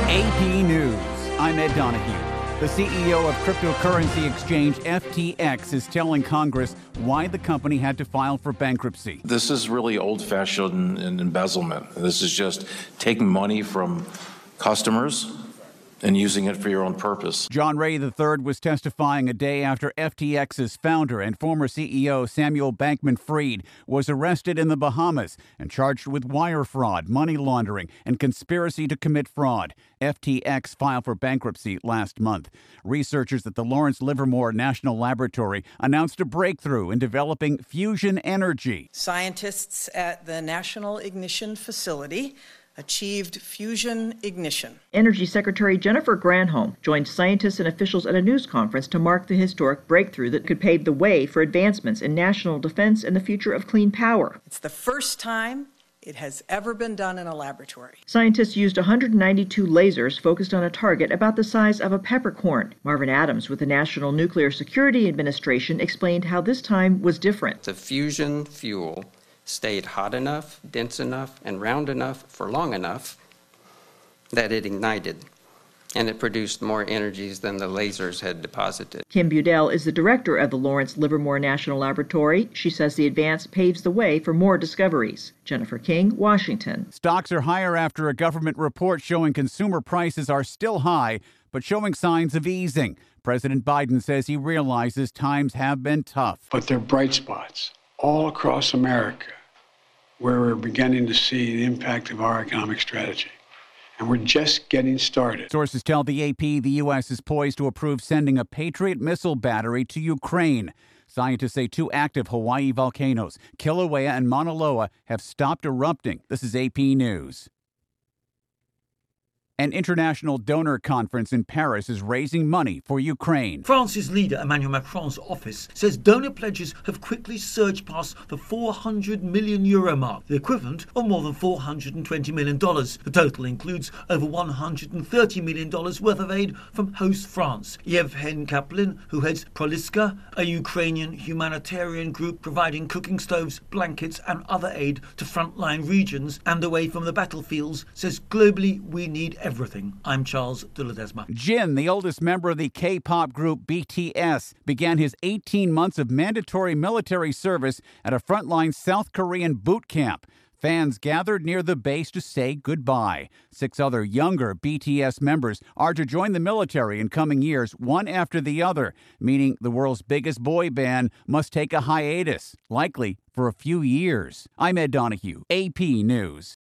AP News. I'm Ed Donahue. The CEO of cryptocurrency exchange FTX is telling Congress why the company had to file for bankruptcy. This is really old-fashioned embezzlement. This is just taking money from customers and using it for your own purpose. John Ray III was testifying a day after FTX's founder and former CEO Samuel Bankman-Fried was arrested in the Bahamas and charged with wire fraud, money laundering, and conspiracy to commit fraud. FTX filed for bankruptcy last month. Researchers at the Lawrence Livermore National Laboratory announced a breakthrough in developing fusion energy. Scientists at the National Ignition Facility achieved fusion ignition. Energy Secretary Jennifer Granholm joined scientists and officials at a news conference to mark the historic breakthrough that could pave the way for advancements in national defense and the future of clean power. It's the first time it has ever been done in a laboratory. Scientists used 192 lasers focused on a target about the size of a peppercorn. Marvin Adams with the National Nuclear Security Administration explained how this time was different. The fusion fuel stayed hot enough, dense enough, and round enough for long enough that it ignited, and it produced more energies than the lasers had deposited. Kim Budell is the director of the Lawrence Livermore National Laboratory. She says the advance paves the way for more discoveries. Jennifer King, Washington. Stocks are higher after a government report showing consumer prices are still high, but showing signs of easing. President Biden says he realizes times have been tough. But there are bright spots all across America where we're beginning to see the impact of our economic strategy. And we're just getting started. Sources tell the AP the U.S. is poised to approve sending a Patriot missile battery to Ukraine. Scientists say two active Hawaii volcanoes, Kilauea and Mauna Loa, have stopped erupting. This is AP News. An international donor conference in Paris is raising money for Ukraine. France's leader Emmanuel Macron's office says donor pledges have quickly surged past the €400 million mark, the equivalent of more than $420 million. The total includes over $130 million worth of aid from host France. Yevhen Kaplin, who heads Proliska, a Ukrainian humanitarian group providing cooking stoves, blankets and other aid to frontline regions and away from the battlefields, says globally we need everything. I'm Charles de Ledesma. Jin, the oldest member of the K-pop group BTS, began his 18 months of mandatory military service at a frontline South Korean boot camp. Fans gathered near the base to say goodbye. 6 other younger BTS members are to join the military in coming years, one after the other, meaning the world's biggest boy band must take a hiatus, likely for a few years. I'm Ed Donahue, AP News.